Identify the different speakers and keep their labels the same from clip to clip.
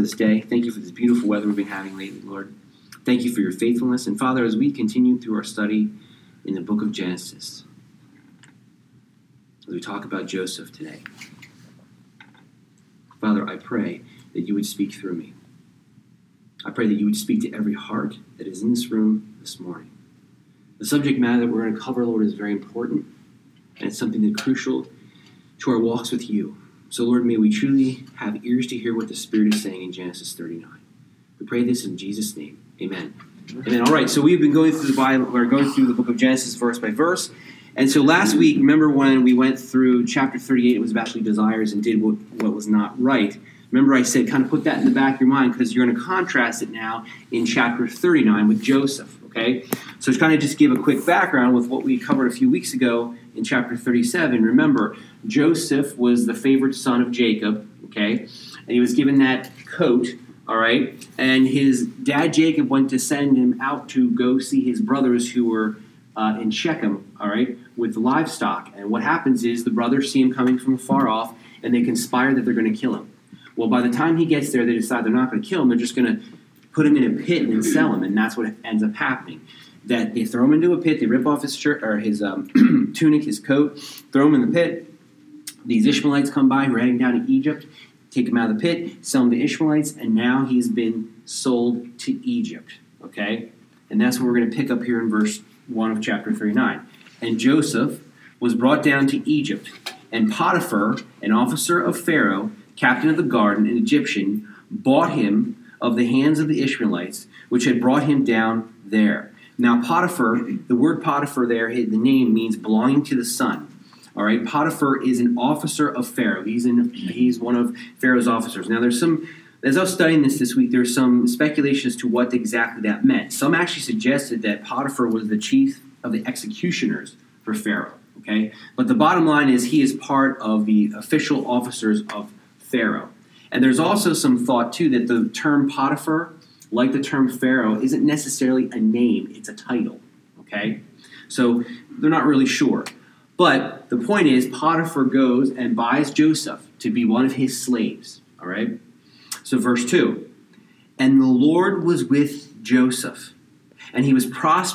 Speaker 1: this day. Thank you for this beautiful weather we've been having lately, Lord. Thank you for your faithfulness. And Father, as we continue through our study in the book of Genesis, as we talk about Joseph today, Father, I pray that you would speak through me. I pray that you would speak to every heart that is in this room this morning. The subject matter that we're going to cover, Lord, is very important, and it's something that's crucial to our walks with you. So, Lord, may we truly have ears to hear what the Spirit is saying in Genesis 39. We pray this in Jesus' name. Amen. Amen. All right, so we've been going through the Bible. We're going through the book of Genesis verse by verse. And so last week, remember when we went through chapter 38, it was about desires and did what was not right. Remember I said kind of put that in the back of your mind because you're going to contrast it now in chapter 39 with Joseph, okay? So to kind of just give a quick background with what we covered a few weeks ago in chapter 37. Remember, Joseph was the favorite son of Jacob, okay? And he was given that coat, all right? And his dad Jacob went to send him out to go see his brothers who were in Shechem, all right, with livestock. And what happens is the brothers see him coming from afar off, and they conspire that they're going to kill him. Well, by the time he gets there, they decide they're not going to kill him. They're just going to put him in a pit and then sell him, and that's what ends up happening. That they throw him into a pit, they rip off his shirt or his tunic, his coat, throw him in the pit. These Ishmaelites come by who are heading down to Egypt, take him out of the pit, sell him to Ishmaelites, and now he's been sold to Egypt. Okay? And that's what we're going to pick up here in verse 1 of chapter 39. And Joseph was brought down to Egypt, and Potiphar, an officer of Pharaoh, captain of the guard, an Egyptian, bought him of the hands of the Ishmaelites, which had brought him down there. Now Potiphar, the word Potiphar there, the name means belonging to the sun. All right, Potiphar is an officer of Pharaoh. He's one of Pharaoh's officers. Now there's some, as I was studying this week, there's some speculation as to what exactly that meant. Some actually suggested that Potiphar was the chief of the executioners for Pharaoh. Okay, but the bottom line is he is part of the official officers of Pharaoh. And there's also some thought, too, that the term Potiphar, like the term Pharaoh, isn't necessarily a name. It's a title, okay? So they're not really sure. But the point is, Potiphar goes and buys Joseph to be one of his slaves, all right? So verse 2, and the Lord was with Joseph, and he was a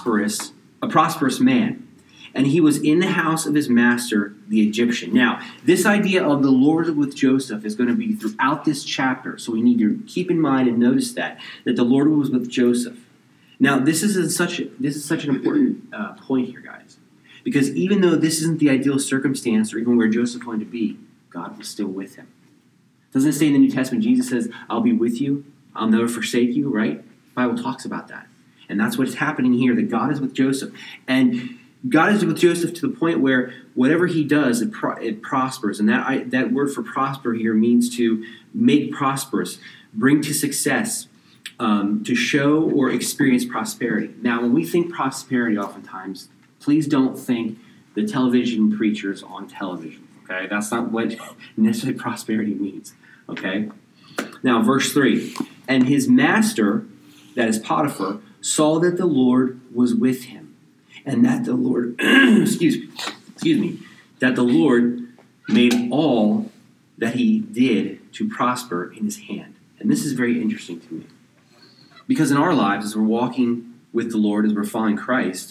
Speaker 1: prosperous man. And he was in the house of his master, the Egyptian. Now, this idea of the Lord with Joseph is going to be throughout this chapter. So we need to keep in mind and notice that the Lord was with Joseph. Now, this is such an important point here, guys. Because even though this isn't the ideal circumstance or even where Joseph wanted to be, God was still with him. Doesn't it say in the New Testament, Jesus says, I'll be with you, I'll never forsake you, right? The Bible talks about that. And that's what's happening here, that God is with Joseph. And God is with Joseph to the point where whatever he does, it prospers. And that word for prosper here means to make prosperous, bring to success, to show or experience prosperity. Now, when we think prosperity oftentimes, please don't think the television preachers on television. Okay, that's not what necessarily prosperity means. Okay? Now, verse 3. And his master, that is Potiphar, saw that the Lord was with him. And that the Lord, that the Lord made all that he did to prosper in his hand. And this is very interesting to me. Because in our lives, as we're walking with the Lord, as we're following Christ,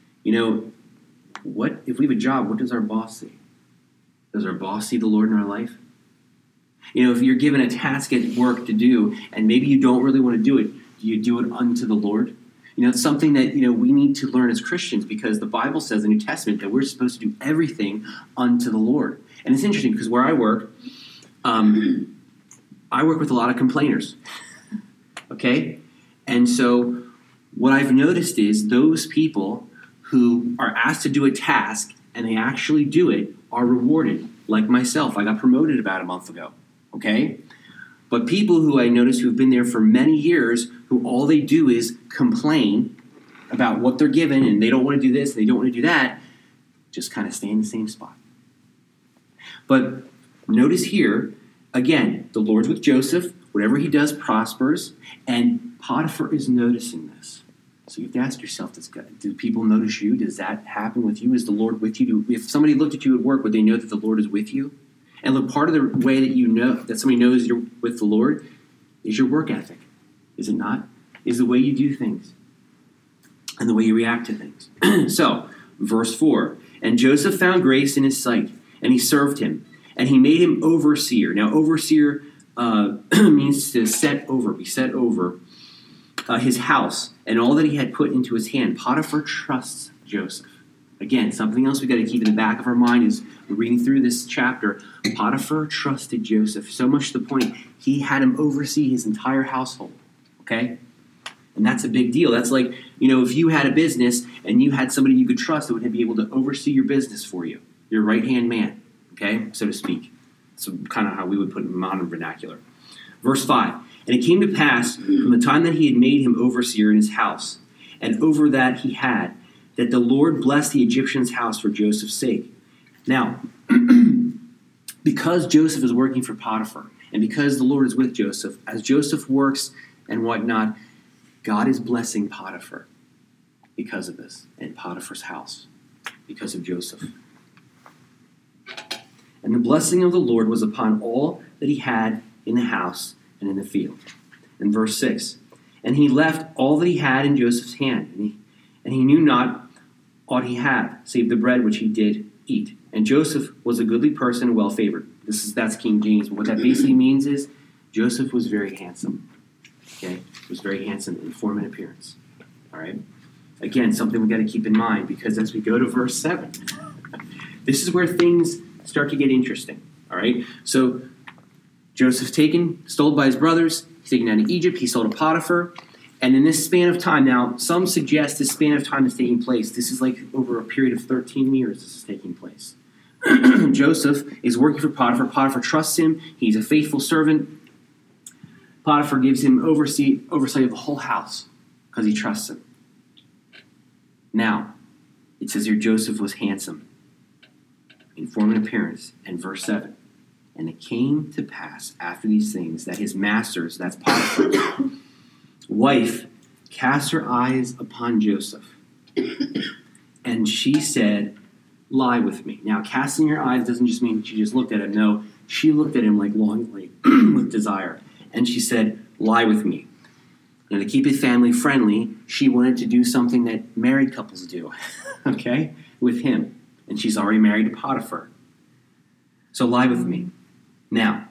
Speaker 1: what if we have a job, what does our boss see? Does our boss see the Lord in our life? If you're given a task at work to do, and maybe you don't really want to do it, do you do it unto the Lord? It's something that, we need to learn as Christians because the Bible says in the New Testament that we're supposed to do everything unto the Lord. And it's interesting because where I work with a lot of complainers. Okay? And so what I've noticed is those people who are asked to do a task and they actually do it are rewarded. Like myself, I got promoted about a month ago. Okay? But people who I notice who've been there for many years, who all they do is complain about what they're given, and they don't want to do this, and they don't want to do that, just kind of stay in the same spot. But notice here, again, the Lord's with Joseph. Whatever he does prospers, and Potiphar is noticing this. So you have to ask yourself, do people notice you? Does that happen with you? Is the Lord with you? If somebody looked at you at work, would they know that the Lord is with you? And look, part of the way that you know that somebody knows you're with the Lord is your work ethic, is it not? Is the way you do things and the way you react to things. So, verse 4, and Joseph found grace in his sight, and he served him, and he made him overseer. Now, overseer means to be set over his house and all that he had put into his hand. Potiphar trusts Joseph. Again, something else we've got to keep in the back of our mind is we're reading through this chapter. Potiphar trusted Joseph so much to the point he had him oversee his entire household. Okay? And that's a big deal. That's like, if you had a business and you had somebody you could trust that would be able to oversee your business for you, your right-hand man, okay, so to speak. So kind of how we would put it in modern vernacular. Verse 5, and it came to pass from the time that he had made him overseer in his house, and over that he had, that the Lord blessed the Egyptian's house for Joseph's sake. Now, because Joseph is working for Potiphar, and because the Lord is with Joseph, as Joseph works and whatnot, God is blessing Potiphar because of this, and Potiphar's house, because of Joseph. And the blessing of the Lord was upon all that he had in the house and in the field. And verse 6, and he left all that he had in Joseph's hand, and he knew not aught he had, save the bread which he did eat. And Joseph was a goodly person and well-favored. That's King James, but what that basically means is Joseph was very handsome. Okay? He was very handsome in form and appearance. All right? Again, something we've got to keep in mind, because as we go to verse 7, this is where things start to get interesting. All right? So, Joseph's stole by his brothers. He's taken down to Egypt. He's sold to Potiphar. And in this span of time, now, some suggest this span of time is taking place. This is like over a period of 13 years this is taking place. Joseph is working for Potiphar. Potiphar trusts him. He's a faithful servant. Potiphar gives him oversight of the whole house because he trusts him. Now, it says here Joseph was handsome in form and appearance. And verse 7, and it came to pass after these things that his master's, that's Potiphar's, wife cast her eyes upon Joseph. And she said, lie with me. Now, casting her eyes doesn't just mean she just looked at him. No, she looked at him like longingly with desire. And she said, lie with me. Now, to keep it family friendly, she wanted to do something that married couples do, okay, with him. And she's already married to Potiphar. So lie with me. Now,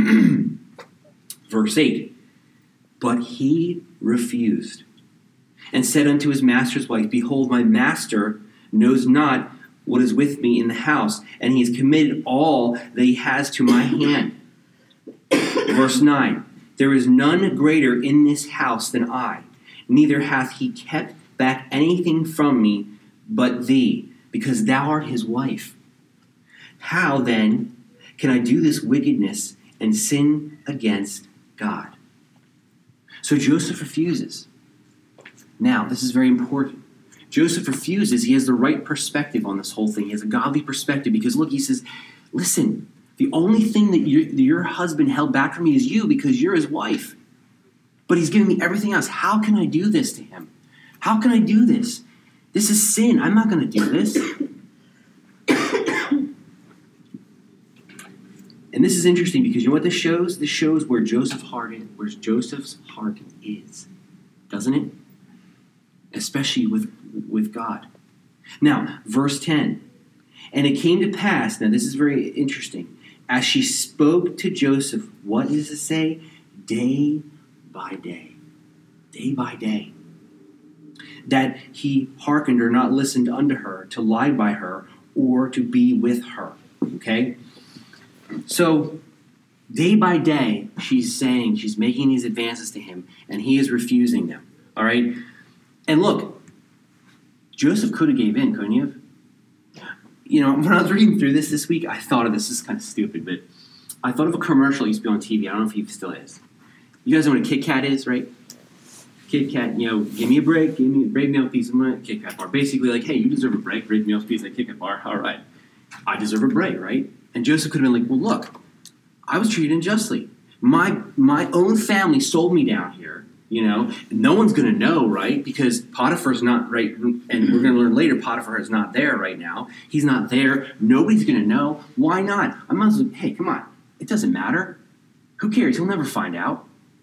Speaker 1: verse 8, but he refused and said unto his master's wife, behold, my master knows not what is with me in the house, and he has committed all that he has to my hand. Verse 9, there is none greater in this house than I, neither hath he kept back anything from me but thee, because thou art his wife. How then can I do this wickedness and sin against God? So Joseph refuses. Now, this is very important. Joseph refuses. He has the right perspective on this whole thing. He has a godly perspective because, look, he says, listen, the only thing that your husband held back from me is you because you're his wife. But he's giving me everything else. How can I do this to him? How can I do this? This is sin. I'm not going to do this. And this is interesting because you know what this shows? This shows where Joseph's heart is. Doesn't it? Especially with God. Now, verse 10. And it came to pass, now this is very interesting, as she spoke to Joseph, what does it say? Day by day. Day by day. That he hearkened or not listened unto her, to lie by her, or to be with her. Okay? So, day by day, she's making these advances to him, and he is refusing them. All right? And look, Joseph could have gave in, couldn't he have? You know, when I was reading through this week, I thought of this. This is kind of stupid, but I thought of a commercial that used to be on TV. I don't know if he still is. You guys know what a Kit Kat is, right? Kit Kat, give me a break, give me a break meal piece of my Kit Kat bar. Basically, like, hey, you deserve a break meal piece of Kit Kat bar. All right, I deserve a break, right? And Joseph could have been like, well, look, I was treated unjustly. My own family sold me down here. No one's going to know, right? Because Potiphar's not right, and we're going to learn later Potiphar is not there right now. He's not there. Nobody's going to know. Why not? I might as well, hey, come on. It doesn't matter. Who cares? He'll never find out.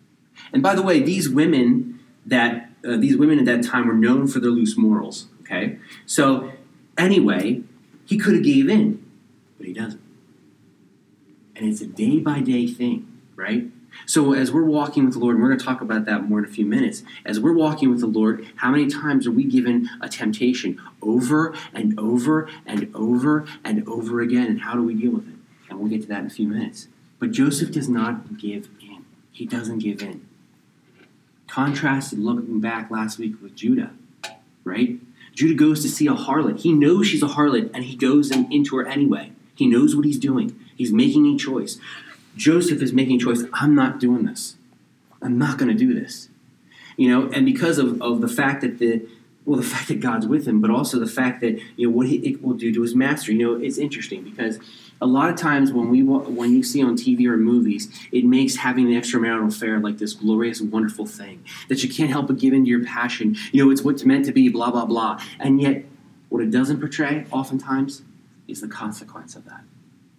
Speaker 1: And by the way, these women at that time were known for their loose morals. Okay, so anyway, he could have gave in, but he doesn't. And it's a day-by-day thing, right? So as we're walking with the Lord, and we're going to talk about that more in a few minutes, as we're walking with the Lord, how many times are we given a temptation over and over and over and over again, and how do we deal with it? And we'll get to that in a few minutes. But Joseph does not give in. He doesn't give in. Contrasted looking back last week with Judah, right? Judah goes to see a harlot. He knows she's a harlot, and he goes into her anyway. He knows what he's doing. He's making a choice. Joseph is making a choice. I'm not doing this. I'm not going to do this. And because of the fact that the fact that God's with him, but also the fact that what it will do to his master. It's interesting because a lot of times when you see on TV or movies, it makes having an extramarital affair like this glorious, wonderful thing that you can't help but give into your passion. It's what's meant to be, blah blah blah. And yet, what it doesn't portray oftentimes is the consequence of that.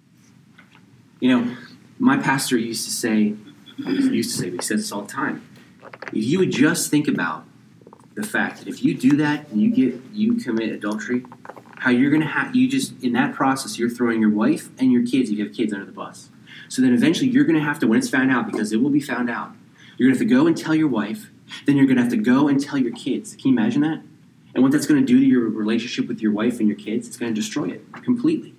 Speaker 1: My pastor used to say, but he says this all the time. If you would just think about the fact that if you do that and you commit adultery, how you're going to in that process, you're throwing your wife and your kids, if you have kids, under the bus. So then eventually you're going to have to, when it's found out, because it will be found out, you're going to have to go and tell your wife, then you're going to have to go and tell your kids. Can you imagine that? And what that's going to do to your relationship with your wife and your kids, it's going to destroy it completely.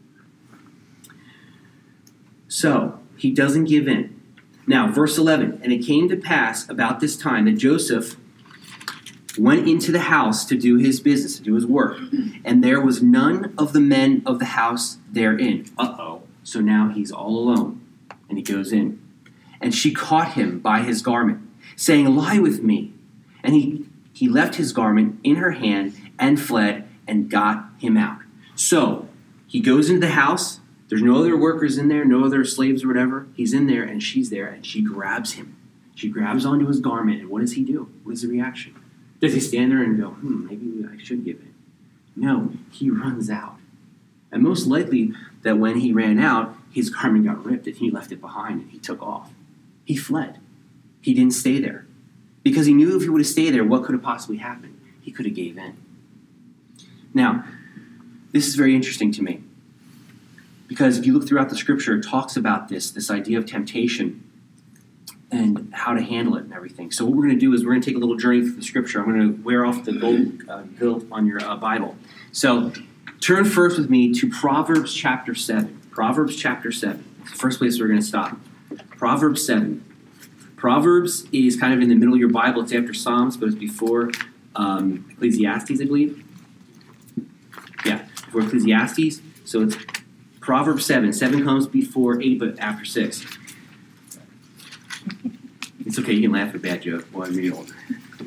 Speaker 1: So, he doesn't give in. Now, verse 11, and it came to pass about this time that Joseph went into the house to do his business, to do his work, and there was none of the men of the house therein. So now he's all alone, and he goes in. And she caught him by his garment, saying, lie with me. And he left his garment in her hand and fled and got him out. So, he goes into the house. There's no other workers in there, no other slaves or whatever. He's in there, and she's there, and she grabs him. She grabs onto his garment, and what does he do? What is the reaction? Does he stand there and go, maybe I should give in? No, he runs out. And most likely that when he ran out, his garment got ripped, and he left it behind, and he took off. He fled. He didn't stay there. Because he knew if he would have stayed there, what could have possibly happened? He could have gave in. Now, this is very interesting to me. Because if you look throughout the scripture, it talks about this idea of temptation and how to handle it and everything. So what we're going to do is we're going to take a little journey through the scripture. I'm going to wear off the gold on your Bible. So turn first with me to Proverbs chapter 7. Proverbs chapter 7. It's the first place we're going to stop. Proverbs 7. Proverbs is kind of in the middle of your Bible. It's after Psalms, but it's before Ecclesiastes, I believe. Yeah, before Ecclesiastes. So it's Proverbs 7. 7 comes before 8, but after 6. It's okay, you can laugh at a bad joke while I'm really old.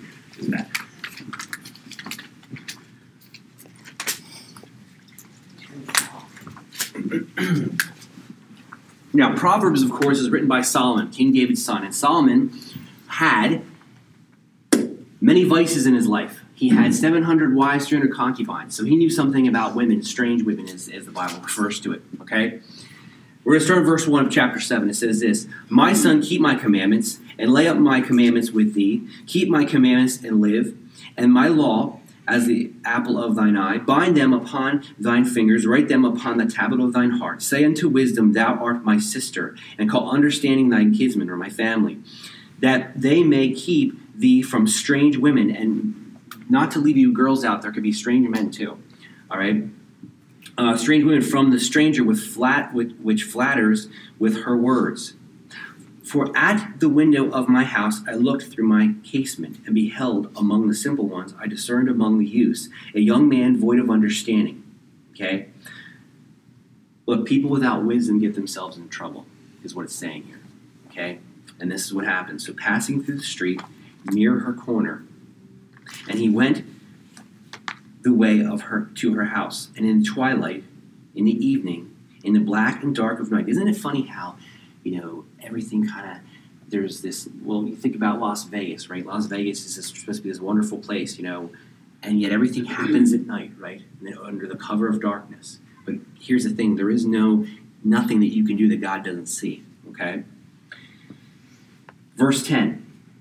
Speaker 1: Now, Proverbs, of course, is written by Solomon, King David's son. And Solomon had many vices in his life. He had 700 wives, 300 concubines. So he knew something about women, strange women, as the Bible refers to it. Okay? We're going to start in verse 1 of chapter 7. It says this, my son, keep my commandments, and lay up my commandments with thee. Keep my commandments and live, and my law as the apple of thine eye. Bind them upon thine fingers, write them upon the tablet of thine heart. Say unto wisdom, thou art my sister, and call understanding thy kinsman, or my family, that they may keep thee from strange women, and not to leave you girls out, there could be strange men too. All right? Strange women from the stranger which flatters with her words. For at the window of my house I looked through my casement, and beheld among the simple ones, I discerned among the youths, a young man void of understanding. Okay? Look, people without wisdom get themselves in trouble, is what it's saying here. Okay? And this is what happens. So passing through the street, near her corner, and he went the way of her to her house. And in the twilight, in the evening, in the black and dark of night. Isn't it funny how, everything kind of, there's this, well, you think about Las Vegas, right? Las Vegas is supposed to be this wonderful place, and yet everything happens at night, right? Under the cover of darkness. But here's the thing, there is nothing that you can do that God doesn't see, okay? Verse 10.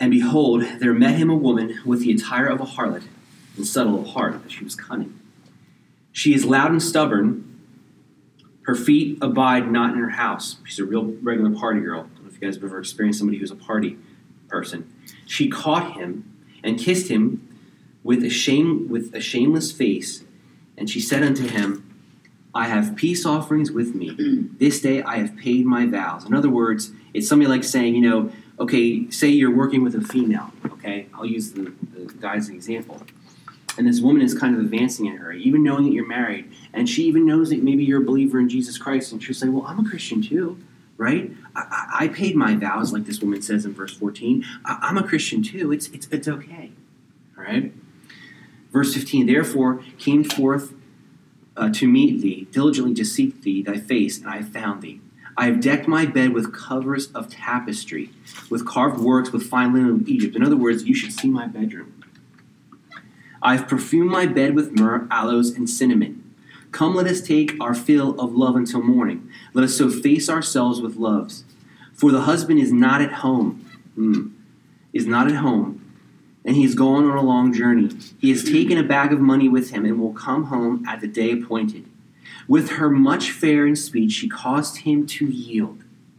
Speaker 1: And behold, there met him a woman with the attire of a harlot, and subtle of heart, that she was cunning. She is loud and stubborn. Her feet abide not in her house. She's a real regular party girl. I don't know if you guys have ever experienced somebody who's a party person. She caught him and kissed him with a shameless face, and she said unto him, I have peace offerings with me. This day I have paid my vows. In other words, it's something like saying, okay, say you're working with a female, okay? I'll use the guy as an example. And this woman is kind of advancing at her, even knowing that you're married. And she even knows that maybe you're a believer in Jesus Christ. And she'll say, well, I'm a Christian too, right? I paid my vows, like this woman says in verse 14. I'm a Christian too. It's okay, all right? Verse 15, therefore came forth to meet thee, diligently to seek thee, thy face, and I have found thee. I have decked my bed with covers of tapestry, with carved works, with fine linen of Egypt. In other words, you should see my bedroom. I have perfumed my bed with myrrh, aloes, and cinnamon. Come, let us take our fill of love until morning. Let us so face ourselves with loves. For the husband is not at home, and he is gone on a long journey. He has taken a bag of money with him, and will come home at the day appointed. With her much fair in speech, she caused him to yield.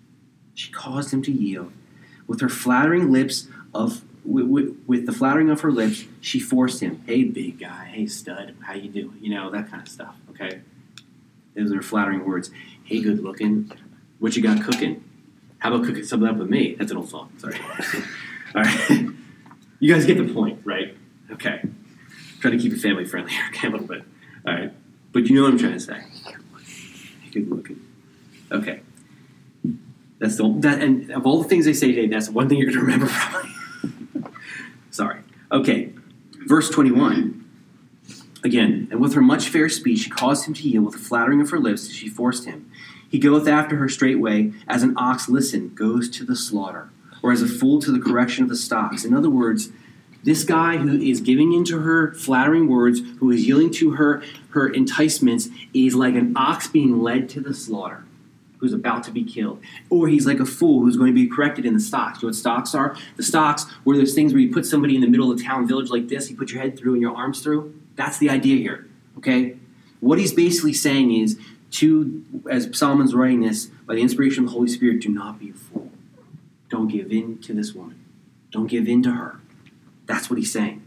Speaker 1: With her flattering lips with the flattering of her lips, she forced him. Hey, big guy. Hey, stud. How you doing? That kind of stuff, okay? Those are flattering words. Hey, good looking. What you got cooking? How about cooking something up with me? That's an old song. Sorry. All right. You guys get the point, right? Okay. Try to keep it family friendly here, okay, a little bit. All right. But you know what I'm trying to say. Hey, good looking. Okay. And of all the things they say today, that's one thing you're going to remember probably. Sorry. Okay. Verse 21. Again, and with her much fair speech, she caused him to yield. With the flattering of her lips, she forced him. He goeth after her straightway, as an ox, goes to the slaughter, or as a fool to the correction of the stocks. In other words, this guy who is giving into her flattering words, who is yielding to her enticements, is like an ox being led to the slaughter, who's about to be killed. Or he's like a fool who's going to be corrected in the stocks. You know what stocks are? The stocks were those things where you put somebody in the middle of a town village like this, you put your head through and your arms through. That's the idea here, okay? What he's basically saying is, as Solomon's writing this, by the inspiration of the Holy Spirit, do not be a fool. Don't give in to this woman. Don't give in to her. That's what he's saying.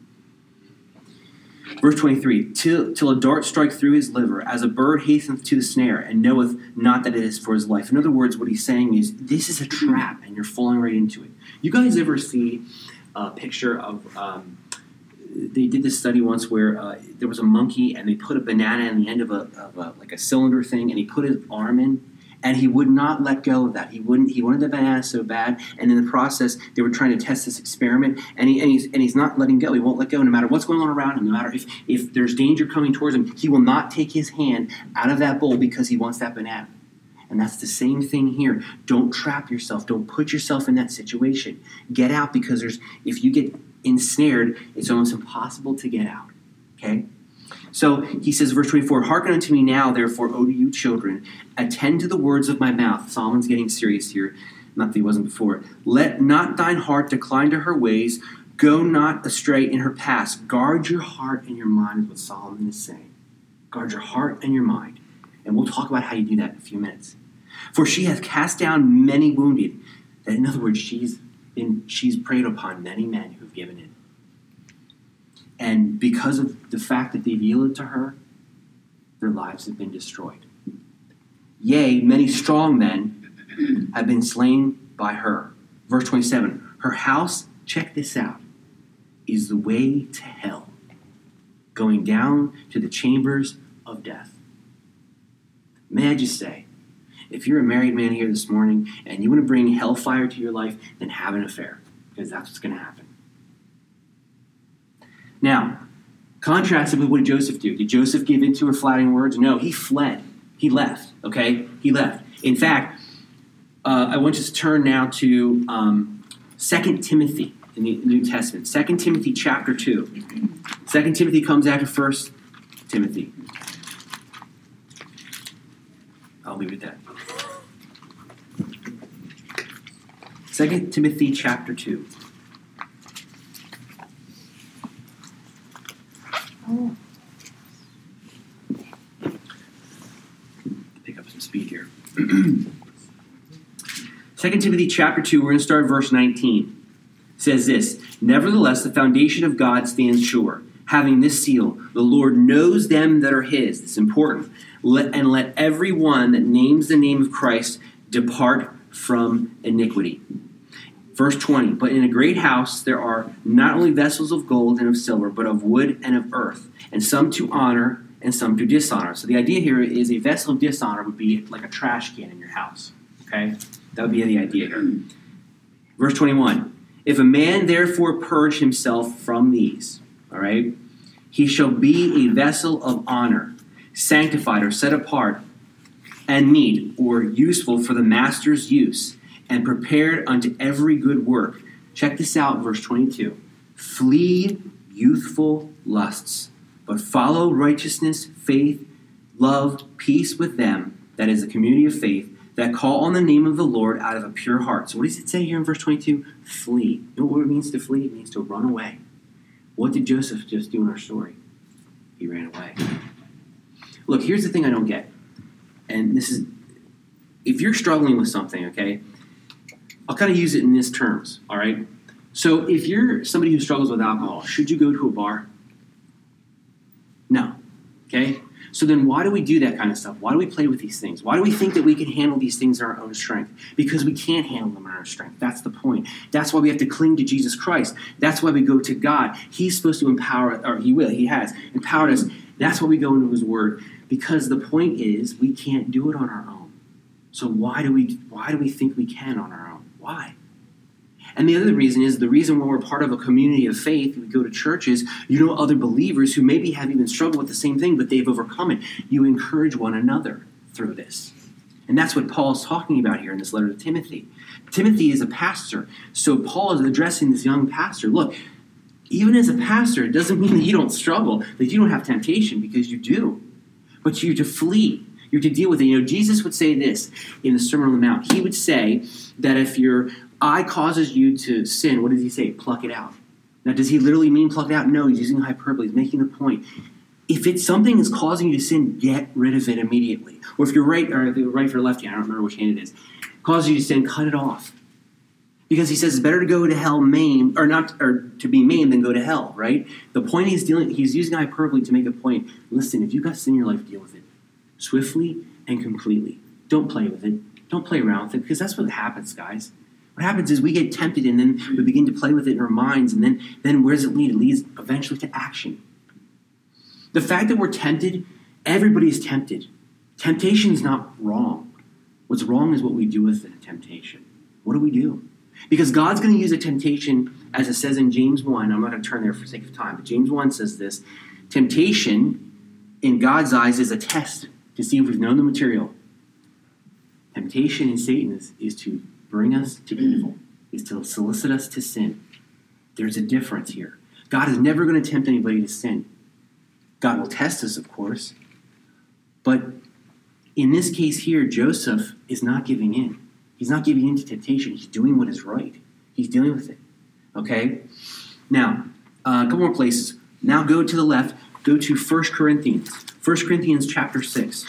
Speaker 1: Verse 23, till a dart strike through his liver, as a bird hasteneth to the snare, and knoweth not that it is for his life. In other words, what he's saying is, this is a trap, and you're falling right into it. You guys ever see a picture of, they did this study once where there was a monkey, and they put a banana in the end of a cylinder thing, and he put his arm in, and he would not let go of that. He wanted the banana so bad, and in the process, they were trying to test this experiment, and he's not letting go. He won't let go, no matter what's going on around him, no matter if there's danger coming towards him. He will not take his hand out of that bowl because he wants that banana. And that's the same thing here. Don't trap yourself. Don't put yourself in that situation. Get out, because if you get ensnared, it's almost impossible to get out. Okay? So he says, verse 24, hearken unto me now, therefore, O you children, attend to the words of my mouth. Solomon's getting serious here. Not that he wasn't before. Let not thine heart decline to her ways. Go not astray in her paths. Guard your heart and your mind is what Solomon is saying. Guard your heart and your mind. And we'll talk about how you do that in a few minutes. For she hath cast down many wounded. That, in other words, she's preyed upon many men who have given in. And because of the fact that they've yielded to her, their lives have been destroyed. Yea, many strong men have been slain by her. Verse 27, her house, check this out, is the way to hell, going down to the chambers of death. May I just say, if you're a married man here this morning and you want to bring hellfire to your life, then have an affair, because that's what's going to happen. Now, contrast it with what did Joseph do? Did Joseph give in to her flattering words? No, he fled. He left, okay? He left. In fact, I want you to turn now to 2 Timothy in the New Testament. 2 Timothy chapter 2. 2 Timothy comes after 1 Timothy. I'll leave it at that. 2 Timothy chapter 2. Pick up some speed here. 2 Timothy chapter 2, we're going to start verse 19. It says this, "Nevertheless, the foundation of God stands sure, having this seal, the Lord knows them that are his." It's important. Let every one that names the name of Christ depart from iniquity. Verse 20, "But in a great house there are not only vessels of gold and of silver, but of wood and of earth, and some to honor and some to dishonor." So the idea here is a vessel of dishonor would be like a trash can in your house. Okay? That would be the idea here. Verse 21, "If a man therefore purge himself from these," all right, "he shall be a vessel of honor, sanctified or set apart, and meet or useful for the master's use, and prepared unto every good work." Check this out, verse 22. "Flee youthful lusts, but follow righteousness, faith, love, peace with them," that is the community of faith, "that call on the name of the Lord out of a pure heart." So what does it say here in verse 22? Flee. You know what it means to flee? It means to run away. What did Joseph just do in our story? He ran away. Look, here's the thing I don't get. And this is, if you're struggling with something, okay, I'll kind of use it in these terms, all right? So if you're somebody who struggles with alcohol, should you go to a bar? No, okay? So then why do we do that kind of stuff? Why do we play with these things? Why do we think that we can handle these things in our own strength? Because we can't handle them in our own strength. That's the point. That's why we have to cling to Jesus Christ. That's why we go to God. He's supposed to empower, or he has empowered us. That's why we go into his word. Because the point is, we can't do it on our own. So why do we think we can on our own? Why? And the other reason is, the reason why we're part of a community of faith, we go to churches, you know other believers who maybe have even struggled with the same thing, but they've overcome it. You encourage one another through this. And that's what Paul's talking about here in this letter to Timothy. Timothy is a pastor, so Paul is addressing this young pastor. Look, even as a pastor, it doesn't mean that you don't struggle, that you don't have temptation, because you do. But you're to flee. You're to deal with it. You know, Jesus would say this in the Sermon on the Mount. He would say that if your eye causes you to sin, what does he say? Pluck it out. Now, does he literally mean pluck it out? No, he's using hyperbole. He's making a point. If it's something is causing you to sin, get rid of it immediately. Or if you're right, or if you're right or left hand, I don't remember which hand it is, causes you to sin, cut it off. Because he says it's better to go to hell maimed, or to be maimed than go to hell, right? The point he's using hyperbole to make a point. Listen, if you've got sin in your life, deal with it swiftly and completely. Don't play with it. Don't play around with it, because that's what happens, guys. What happens is we get tempted, and then we begin to play with it in our minds, and then where does it lead? It leads eventually to action. The fact that we're tempted, everybody's tempted. Temptation is not wrong. What's wrong is what we do with the temptation. What do we do? Because God's going to use a temptation, as it says in James 1. I'm not going to turn there for sake of time, but James 1 says this. Temptation, in God's eyes, is a test to see if we've known the material. Temptation in Satan is to bring us to evil, is to solicit us to sin. There's a difference here. God is never going to tempt anybody to sin. God will test us, of course. But in this case here, Joseph is not giving in. He's not giving in to temptation. He's doing what is right. He's dealing with it. Okay? Now, a couple more places. Now go to the left. Go to 1 Corinthians. 1 Corinthians chapter 6.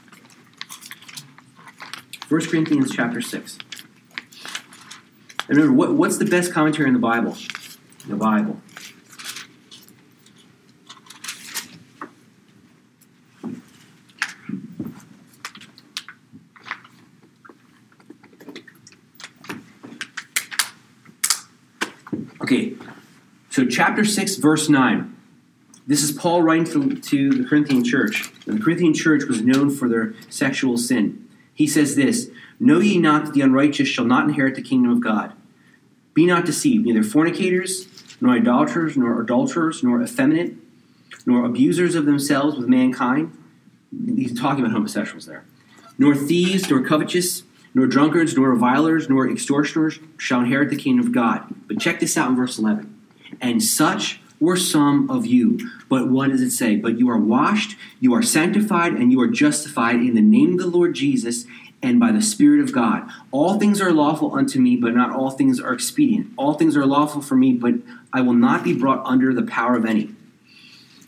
Speaker 1: 1 Corinthians chapter 6. And remember, what's the best commentary in the Bible? The Bible. Okay, so chapter 6, verse 9. This is Paul writing to the Corinthian church. And the Corinthian church was known for their sexual sin. He says this, "Know ye not that the unrighteous shall not inherit the kingdom of God? Be not deceived, neither fornicators, nor idolaters, nor adulterers, nor effeminate, nor abusers of themselves with mankind." He's talking about homosexuals there. "Nor thieves, nor covetous, nor drunkards, nor revilers, nor extortioners shall inherit the kingdom of God." But check this out in verse 11. "And such were some of you." But what does it say? "But you are washed, you are sanctified, and you are justified in the name of the Lord Jesus and by the Spirit of God. All things are lawful unto me, but not all things are expedient. All things are lawful for me, but I will not be brought under the power of any."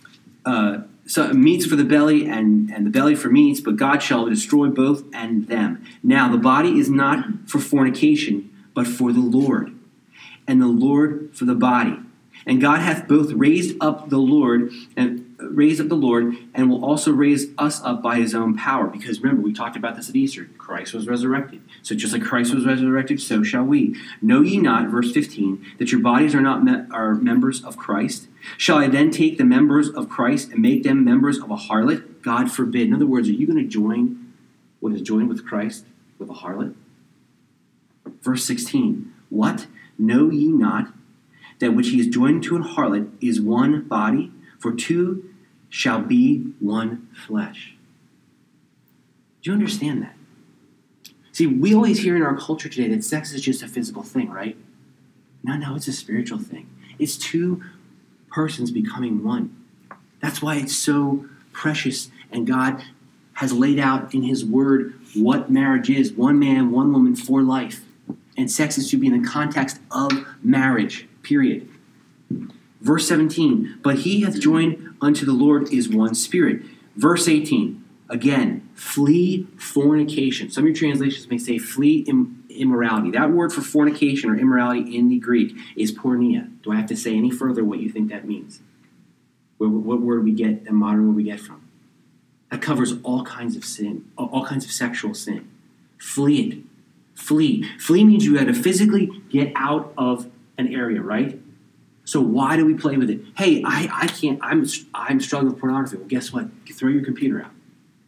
Speaker 1: meats for the belly and the belly for meats, but God shall destroy both and them. Now the body is not for fornication, but for the Lord, and the Lord for the body. And God hath both raised up the Lord, and will also raise us up by his own power. Because remember, we talked about this at Easter. Christ was resurrected. So just like Christ was resurrected, so shall we. Know ye not, verse 15, that your bodies are not are members of Christ? Shall I then take the members of Christ and make them members of a harlot? God forbid. In other words, are you going to join what is joined with Christ with a harlot? Verse 16, what? Know ye not that which he is joined to an harlot is one body? For two shall be one flesh. Do you understand that? See, we always hear in our culture today that sex is just a physical thing, right? No, it's a spiritual thing. It's two persons becoming one. That's why it's so precious, and God has laid out in his word what marriage is. One man, one woman for life. And sex is to be in the context of marriage, period. Verse 17, but he hath joined unto the Lord is one spirit. Verse 18, again, flee fornication. Some of your translations may say flee immorality. That word for fornication or immorality in the Greek is porneia. Do I have to say any further what you think that means? What word we get, the modern word we get from? That covers all kinds of sin, all kinds of sexual sin. Flee it. Flee. Flee means you got to physically get out of an area, right? So why do we play with it? Hey, I can't, I'm struggling with pornography. Well, guess what? You throw your computer out.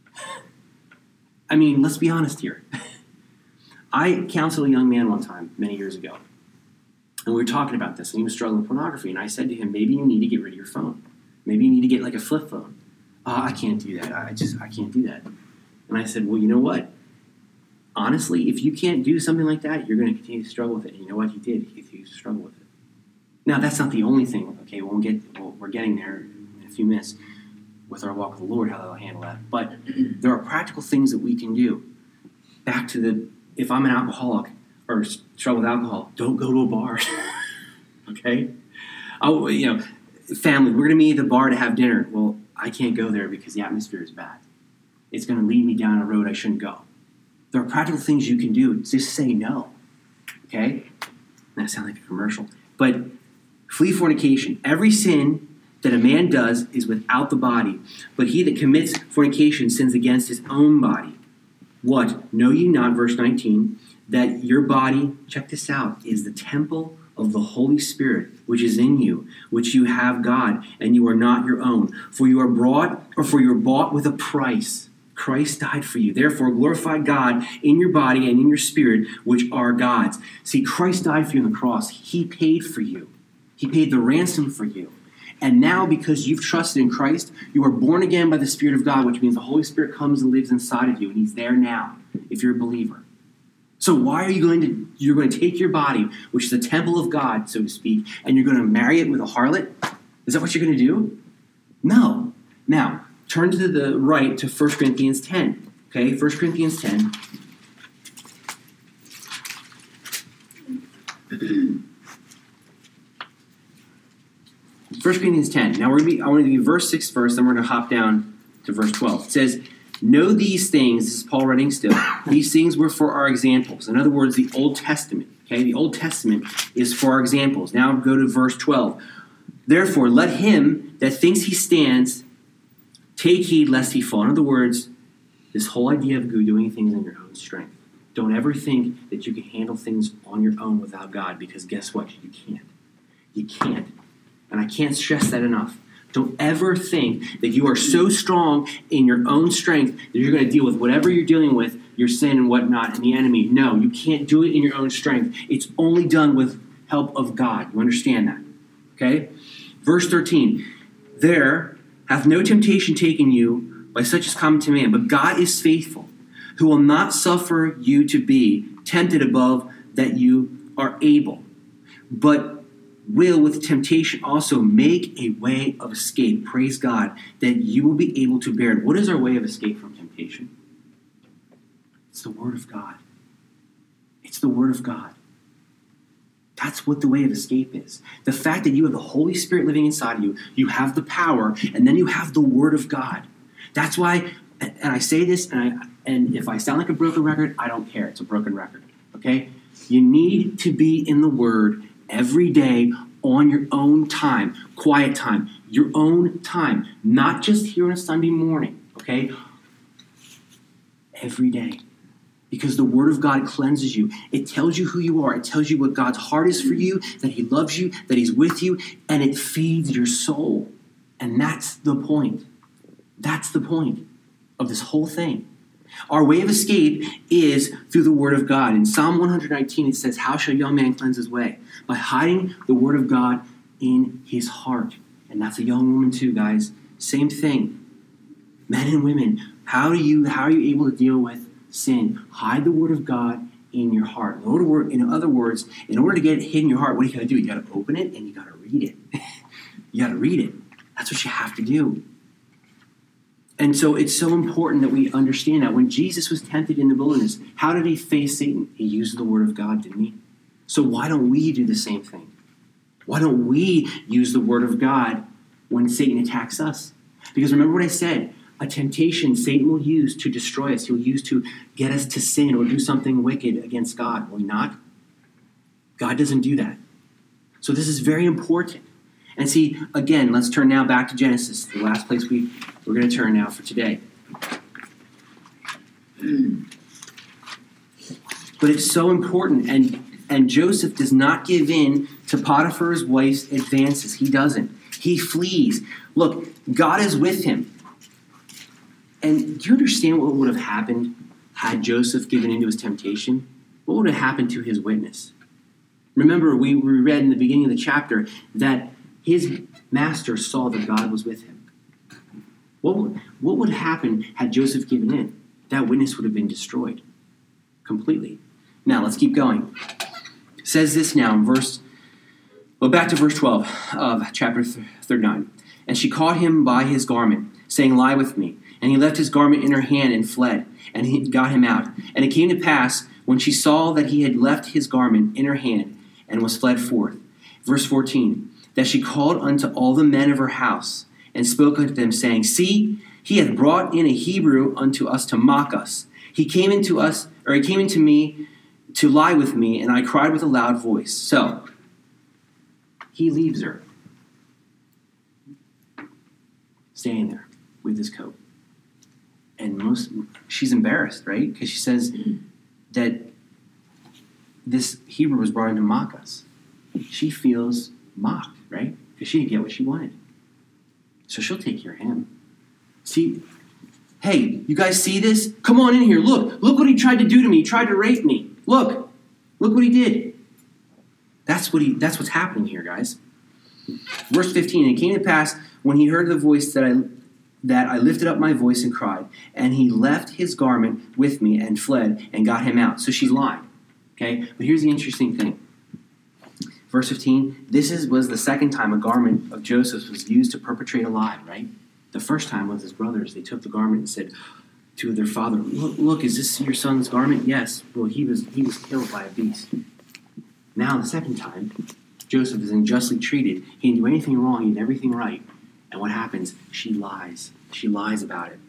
Speaker 1: I mean, let's be honest here. I counseled a young man one time, many years ago, and we were talking about this, and he was struggling with pornography, and I said to him, maybe you need to get rid of your phone. Maybe you need to get like a flip phone. I can't do that. I can't do that. And I said, well, you know what? Honestly, if you can't do something like that, you're going to continue to struggle with it. And you know what? He did. He continues to struggle with it. Now, that's not the only thing. Okay, we're getting there in a few minutes with our walk with the Lord, how they'll handle that. But there are practical things that we can do. Back to if I'm an alcoholic or struggle with alcohol, don't go to a bar. Okay? Family, we're going to meet at the bar to have dinner. Well, I can't go there because the atmosphere is bad. It's going to lead me down a road I shouldn't go. There are practical things you can do. Just say no. Okay? That sounds like a commercial. But flee fornication. Every sin that a man does is without the body, but he that commits fornication sins against his own body. What? Know ye not, verse 19, that your body, check this out, is the temple of the Holy Spirit, which is in you, which you have God, and you are not your own. For you are bought with a price. Christ died for you. Therefore, glorify God in your body and in your spirit, which are God's. See, Christ died for you on the cross. He paid for you. He paid the ransom for you. And now, because you've trusted in Christ, you are born again by the Spirit of God, which means the Holy Spirit comes and lives inside of you, and he's there now, if you're a believer. So why are you're going to take your body, which is the temple of God, so to speak, and you're going to marry it with a harlot? Is that what you're going to do? No. Now, turn to the right to 1 Corinthians 10. Okay, 1 Corinthians 10. First Corinthians 10. Now I want to do verse 6 first, then we're going to hop down to verse 12. It says, know these things, this is Paul writing still, these things were for our examples. In other words, the Old Testament. Okay, the Old Testament is for our examples. Now go to verse 12. Therefore, let him that thinks he stands take heed lest he fall. In other words, this whole idea of doing things in your own strength. Don't ever think that you can handle things on your own without God, because guess what? You can't. You can't. And I can't stress that enough. Don't ever think that you are so strong in your own strength that you're going to deal with whatever you're dealing with, your sin and whatnot, and the enemy. No, you can't do it in your own strength. It's only done with help of God. You understand that? Okay? Verse 13. There hath no temptation taken you by such as common to man, but God is faithful, who will not suffer you to be tempted above that you are able, but will with temptation also make a way of escape, praise God, that you will be able to bear it. What is our way of escape from temptation? It's the Word of God. It's the Word of God. That's what the way of escape is. The fact that you have the Holy Spirit living inside of you, you have the power, and then you have the Word of God. That's why, and I say this, and if I sound like a broken record, I don't care. It's a broken record, okay? You need to be in the Word every day on your own time, quiet time, your own time, not just here on a Sunday morning, okay? Every day. Because the Word of God cleanses you. It tells you who you are. It tells you what God's heart is for you, that He loves you, that He's with you, and it feeds your soul. And that's the point. That's the point of this whole thing. Our way of escape is through the Word of God. In Psalm 119, it says, "How shall a young man cleanse his way? By hiding the Word of God in his heart." And that's a young woman too, guys. Same thing. Men and women, how are you able to deal with sin? Hide the Word of God in your heart. In other words, in order to get it hid in your heart, what do you got to do? You got to open it and you got to read it. You got to read it. That's what you have to do. And so it's so important that we understand that when Jesus was tempted in the wilderness, how did he face Satan? He used the Word of God, didn't he? So why don't we do the same thing? Why don't we use the Word of God when Satan attacks us? Because remember what I said, a temptation Satan will use to destroy us. He'll use to get us to sin or do something wicked against God. Will he not? God doesn't do that. So this is very important. And see, again, let's turn now back to Genesis, the last place we're going to turn now for today. But it's so important, and Joseph does not give in to Potiphar's wife's advances. He doesn't. He flees. Look, God is with him. And do you understand what would have happened had Joseph given into his temptation? What would have happened to his witness? Remember, we read in the beginning of the chapter that his master saw that God was with him. What would happen had Joseph given in? That witness would have been destroyed completely. Now, let's keep going. It says this now in back to verse 12 of chapter 39. "And she caught him by his garment, saying, 'Lie with me.' And he left his garment in her hand and fled, and he got him out. And it came to pass, when she saw that he had left his garment in her hand and was fled forth," verse 14, "that she called unto all the men of her house, and spoke unto them, saying, See, he hath brought in a Hebrew unto us to mock us. He came into me to lie with me, and I cried with a loud voice." So, he leaves her, staying there with his coat. And she's embarrassed, right? Because she says that this Hebrew was brought in to mock us. She feels mocked, right? Because she didn't get what she wanted. So she'll take care of him. See, hey, you guys see this? Come on in here. Look what he tried to do to me. He tried to rape me. Look what he did. That's what's happening here, guys. Verse 15, "And it came to pass when he heard the voice that I lifted up my voice and cried, and he left his garment with me and fled and got him out." So she's lying. Okay? But here's the interesting thing. Verse 15, this was the second time a garment of Joseph's was used to perpetrate a lie, right? The first time was his brothers. They took the garment and said to their father, look, is this your son's garment? Yes. Well, he was killed by a beast. Now, the second time, Joseph is unjustly treated. He didn't do anything wrong. He did everything right. And what happens? She lies. She lies about it.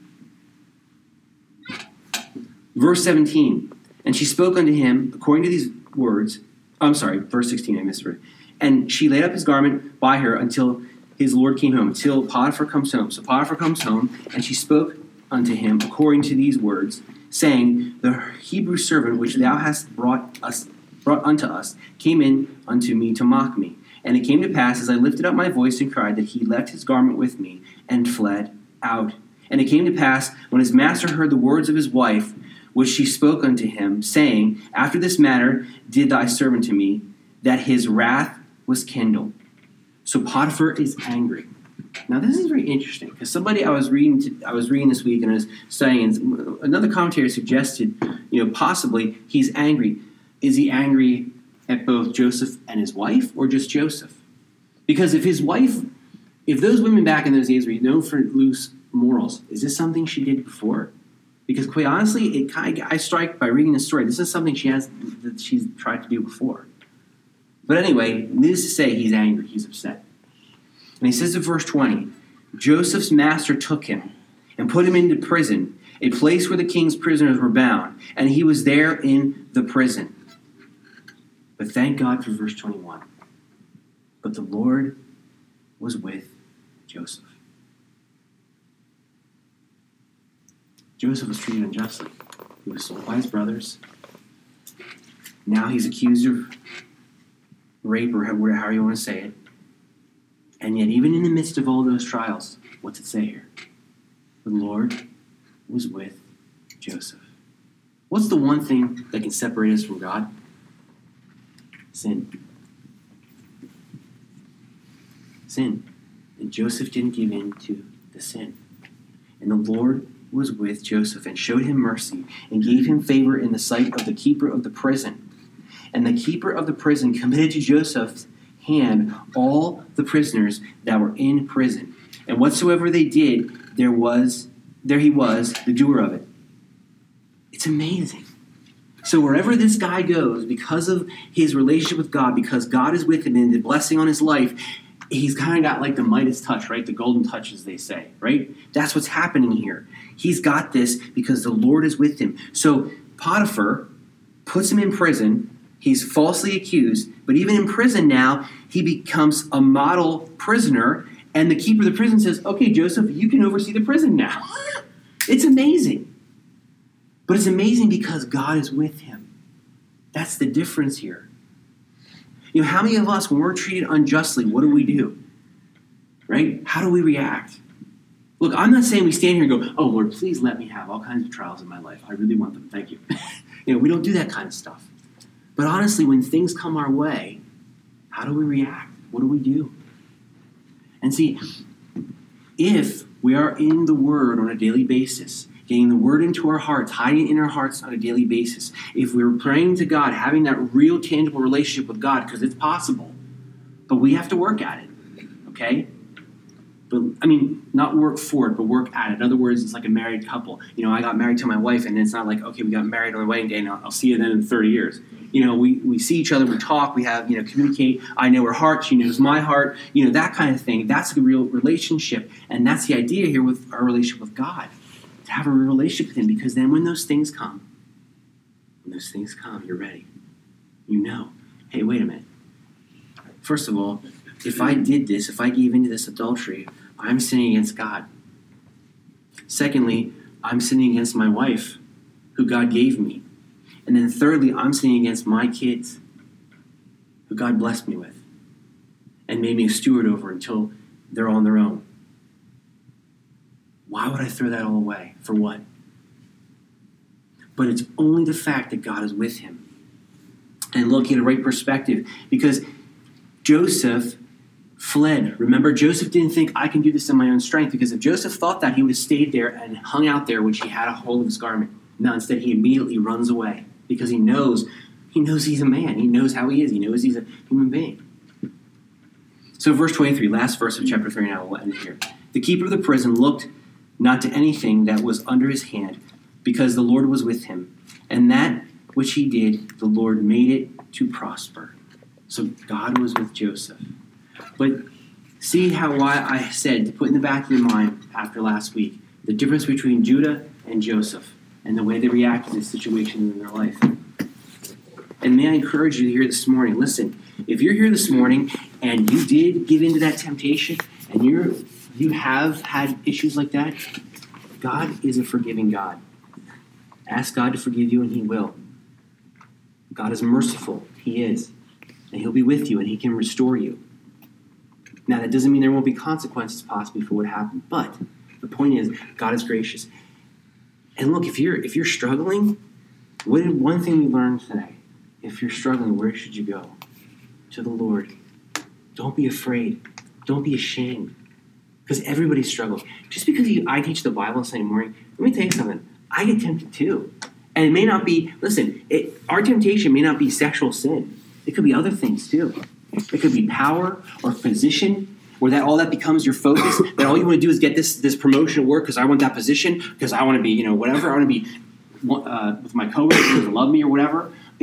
Speaker 1: Verse 17, "And she spoke unto him according to these words." Verse 16, I misread. "And she laid up his garment by her until his Lord came home," until Potiphar comes home. So Potiphar comes home, and she spoke unto him according to these words, saying, "The Hebrew servant which thou hast brought unto us came in unto me to mock me. And it came to pass, as I lifted up my voice and cried, that he left his garment with me and fled out. And it came to pass, when his master heard the words of his wife, which she spoke unto him, saying, After this manner did thy servant to me, that his wrath was kindled." So Potiphar is angry. Now this is very interesting, because somebody I was reading this week and I was studying, and another commentator suggested, possibly he's angry. Is he angry at both Joseph and his wife, or just Joseph? Because if those women back in those days were known for loose morals, is this something she did before? Because quite honestly, I strike by reading the story, this is something she's tried to do before. But anyway, needless to say, he's angry. He's upset. And he says in verse 20, Joseph's master took him and put him into prison, a place where the king's prisoners were bound, and he was there in the prison. But thank God for verse 21. But the Lord was with Joseph. Joseph was treated unjustly. He was sold by his brothers. Now he's accused of rape, or however you want to say it. And yet, even in the midst of all those trials, what's it say here? The Lord was with Joseph. What's the one thing that can separate us from God? Sin. Sin. And Joseph didn't give in to the sin. And the Lord was with Joseph and showed him mercy and gave him favor in the sight of the keeper of the prison. And the keeper of the prison committed to Joseph's hand all the prisoners that were in prison. And whatsoever they did, there he was, the doer of it. It's amazing. So wherever this guy goes, because of his relationship with God, because God is with him and the blessing on his life, he's kind of got like the Midas touch, right? The golden touch, as they say, right? That's what's happening here. He's got this because the Lord is with him. So Potiphar puts him in prison. He's falsely accused, but even in prison now, he becomes a model prisoner, and the keeper of the prison says, okay, Joseph, you can oversee the prison now. It's amazing. But it's amazing because God is with him. That's the difference here. You know, how many of us, when we're treated unjustly, what do? Right? How do we react? Look, I'm not saying we stand here and go, oh, Lord, please let me have all kinds of trials in my life. I really want them. Thank you. We don't do that kind of stuff. But honestly, when things come our way, how do we react? What do we do? And see, if we are in the Word on a daily basis, getting the Word into our hearts, hiding it in our hearts on a daily basis, if we're praying to God, having that real tangible relationship with God, because it's possible, but we have to work at it, okay? But not work for it, but work at it. In other words, it's like a married couple. I got married to my wife, and it's not like, okay, we got married on the wedding day, and I'll see you then in 30 years. We see each other, we talk, we have, communicate. I know her heart, she knows my heart, that kind of thing. That's the real relationship. And that's the idea here with our relationship with God, to have a real relationship with him, because then when those things come, you're ready. Hey, wait a minute. First of all, if I did this, if I gave into this adultery, I'm sinning against God. Secondly, I'm sinning against my wife, who God gave me. And then thirdly, I'm sinning against my kids, who God blessed me with and made me a steward over until they're on their own. Why would I throw that all away? For what? But it's only the fact that God is with him. And look at the right perspective, because Joseph fled. Remember, Joseph didn't think, I can do this in my own strength, because if Joseph thought that, he would have stayed there and hung out there, which he had a hold of his garment. Now, instead, he immediately runs away, because he knows he's a man. He knows how he is. He knows he's a human being. So verse 23, last verse of chapter 3, now we'll end it here. The keeper of the prison looked not to anything that was under his hand, because the Lord was with him. And that which he did, the Lord made it to prosper. So God was with Joseph. But see why I said to put in the back of your mind after last week, the difference between Judah and Joseph and the way they reacted to situations in their life. And may I encourage you here this morning, listen, if you're here this morning and you did give into that temptation and you have had issues like that, God is a forgiving God. Ask God to forgive you and he will. God is merciful. He is. And he'll be with you and he can restore you. Now, that doesn't mean there won't be consequences possibly for what happened, but the point is, God is gracious. And look, if you're struggling, one thing we learned today? If you're struggling, where should you go? To the Lord. Don't be afraid. Don't be ashamed. Because everybody struggles. Just because I teach the Bible on Sunday morning, let me tell you something. I get tempted too. And it may not be, our temptation may not be sexual sin. It could be other things too. It could be power or position, where all that becomes your focus, that all you want to do is get this promotion at work because I want that position, because I want to be, whatever. I want to be with my coworkers who love me or whatever.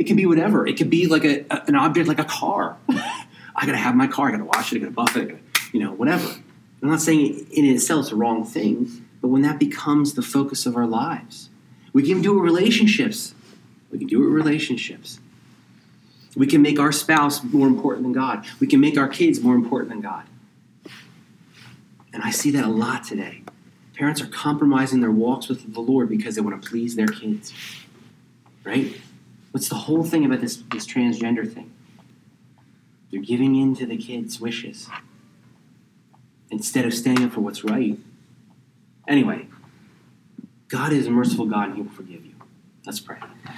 Speaker 1: It can be whatever. It could be like an object like a car. I got to have my car. I got to wash it. I got to buff it. Whatever. I'm not saying in itself it's a wrong thing, but when that becomes the focus of our lives, we can do it with relationships. We can do it with relationships. We can make our spouse more important than God. We can make our kids more important than God. And I see that a lot today. Parents are compromising their walks with the Lord because they want to please their kids. Right? What's the whole thing about this transgender thing? They're giving in to the kids' wishes instead of standing up for what's right. Anyway, God is a merciful God and He will forgive you. Let's pray.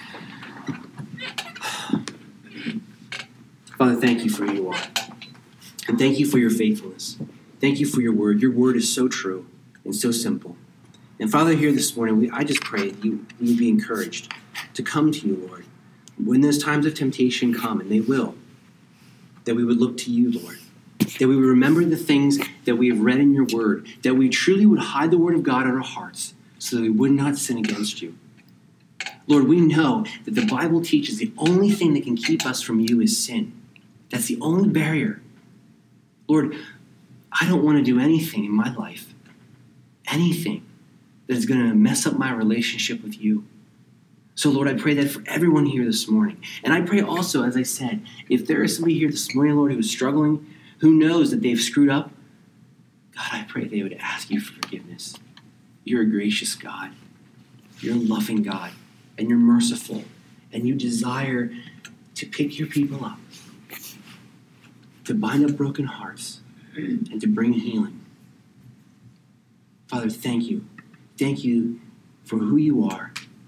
Speaker 1: Father, thank you for who you are. And thank you for your faithfulness. Thank you for your word. Your word is so true and so simple. And Father, here this morning, I just pray that you be encouraged to come to you, Lord. When those times of temptation come, and they will, that we would look to you, Lord. That we would remember the things that we have read in your word. That we truly would hide the word of God in our hearts so that we would not sin against you. Lord, we know that the Bible teaches the only thing that can keep us from you is sin. That's the only barrier. Lord, I don't want to do anything in my life, anything that is going to mess up my relationship with you. So, Lord, I pray that for everyone here this morning. And I pray also, as I said, if there is somebody here this morning, Lord, who is struggling, who knows that they've screwed up, God, I pray they would ask you for forgiveness. You're a gracious God. You're a loving God. And you're merciful. And you desire to pick your people up, to bind up broken hearts, and to bring healing. Father, thank you. Thank you for who you are.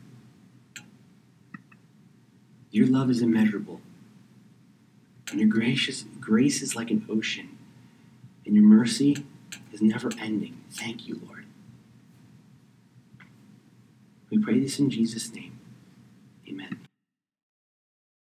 Speaker 1: Your love is immeasurable. And your grace is like an ocean. And your mercy is never ending. Thank you, Lord. We pray this in Jesus' name. Amen.